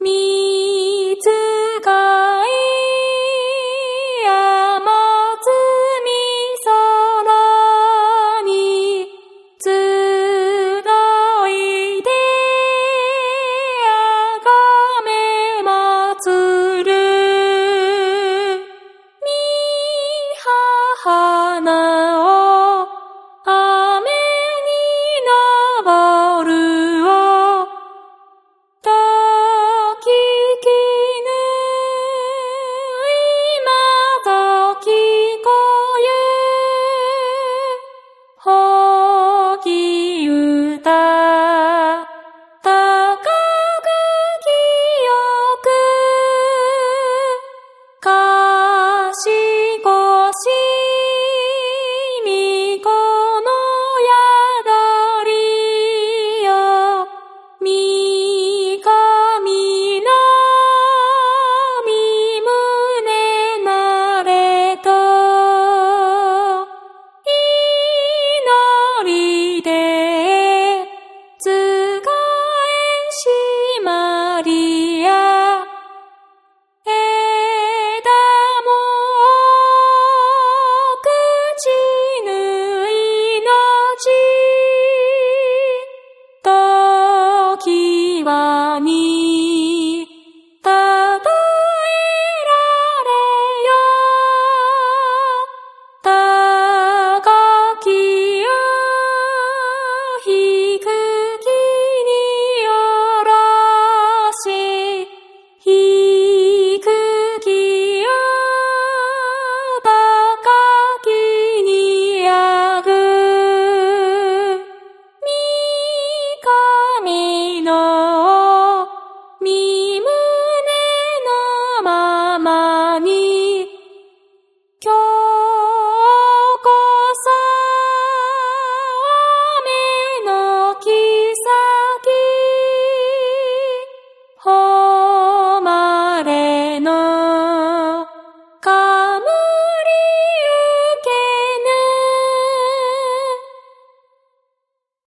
みつかい山積み空に集いであがめ祭るみ母なお雨に昇るをとききぬ今ぞきこゆほぎうた高く清くかしこしみこの宿りよみかみなみむねなれと祈りでつかえしまりや枝もくちぬいのちときわに